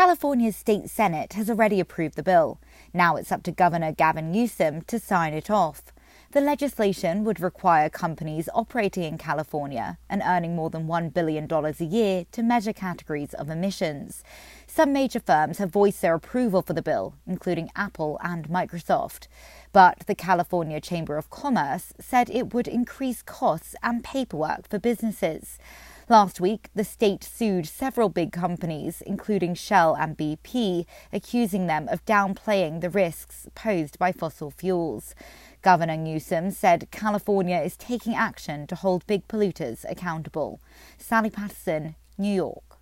California's state Senate has already approved the bill. Now it's up to Governor Gavin Newsom to sign it off. The legislation would require companies operating in California and earning more than $1 billion a year to measure categories of emissions. Some major firms have voiced their approval for the bill, including Apple and Microsoft. But the California Chamber of Commerce said it would increase costs and paperwork for businesses. Last week, the state sued several big companies, including Shell and BP, accusing them of downplaying the risks posed by fossil fuels. Governor Newsom said California is taking action to hold big polluters accountable. Sally Patterson, New York.